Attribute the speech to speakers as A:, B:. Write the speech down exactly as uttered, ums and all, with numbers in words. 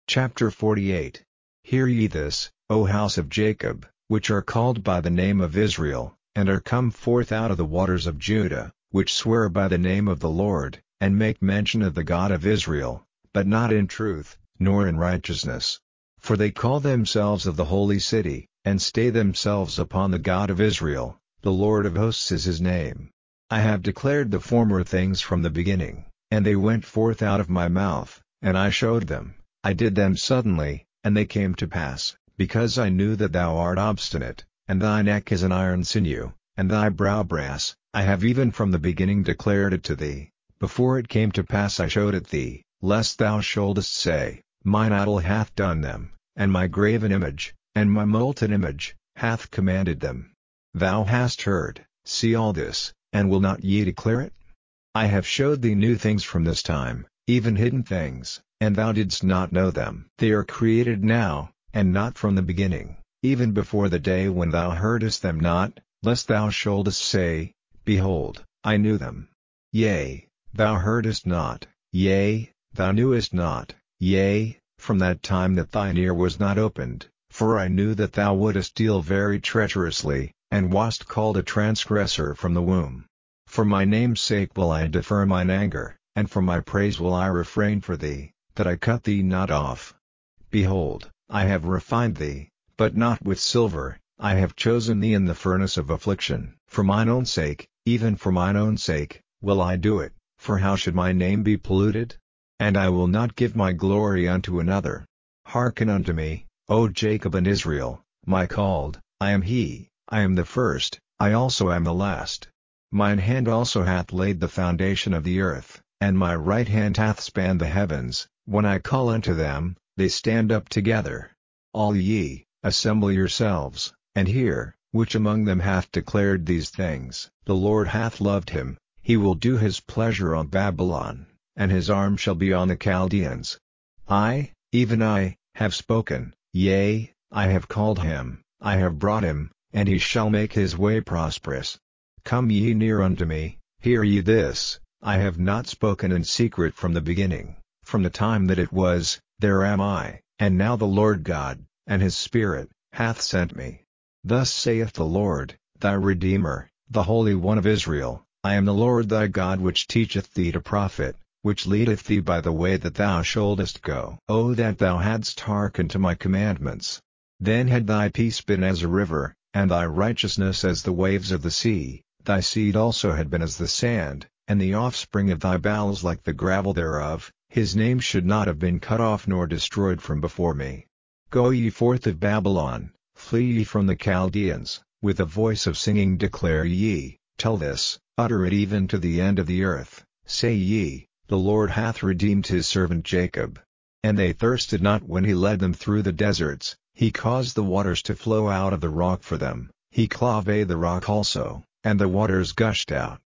A: Chapter forty-eight. Hear ye this, O house of Jacob, which are called by the name of Israel, and are come forth out of the waters of Judah, which swear by the name of the Lord, and make mention of the God of Israel, but not in truth, nor in righteousness. For they call themselves of the holy city, and stay themselves upon the God of Israel, the Lord of hosts is his name. I have declared the former things from the beginning, and they went forth out of my mouth, and I showed them. I did them suddenly, and they came to pass, because I knew that thou art obstinate, and thy neck is an iron sinew, and thy brow brass. I have even from the beginning declared it to thee. Before it came to pass I showed it thee, lest thou shouldest say, Mine idol hath done them, and my graven image, and my molten image, hath commanded them. Thou hast heard, see all this, and will not ye declare it? I have showed thee new things from this time, even hidden things, and thou didst not know them. They are created now, and not from the beginning, even before the day when thou heardest them not, lest thou shouldest say, Behold, I knew them. Yea, thou heardest not, yea, thou knewest not, yea, from that time that thine ear was not opened, for I knew that thou wouldest deal very treacherously, and wast called a transgressor from the womb. For my name's sake will I defer mine anger, and for my praise will I refrain for thee, that I cut thee not off. Behold, I have refined thee, but not with silver, I have chosen thee in the furnace of affliction. For mine own sake, even for mine own sake, will I do it, for how should my name be polluted? And I will not give my glory unto another. Hearken unto me, O Jacob and Israel, my called. I am he, I am the first, I also am the last. Mine hand also hath laid the foundation of the earth, and my right hand hath spanned the heavens. When I call unto them, they stand up together. All ye, assemble yourselves, and hear, which among them hath declared these things. The Lord hath loved him, he will do his pleasure on Babylon, and his arm shall be on the Chaldeans. I, even I, have spoken, yea, I have called him, I have brought him, and he shall make his way prosperous. Come ye near unto me, hear ye this, I have not spoken in secret from the beginning, from the time that it was, there am I, and now the Lord God, and his Spirit, hath sent me. Thus saith the Lord, thy Redeemer, the Holy One of Israel, I am the Lord thy God which teacheth thee to profit, which leadeth thee by the way that thou shouldest go. O that thou hadst hearkened to my commandments! Then had thy peace been as a river, and thy righteousness as the waves of the sea, thy seed also had been as the sand, and the offspring of thy bowels like the gravel thereof. His name should not have been cut off nor destroyed from before me. Go ye forth of Babylon, flee ye from the Chaldeans, with a voice of singing declare ye, tell this, utter it even to the end of the earth, say ye, the Lord hath redeemed his servant Jacob. And they thirsted not when he led them through the deserts, he caused the waters to flow out of the rock for them, he clave the rock also, and the waters gushed out.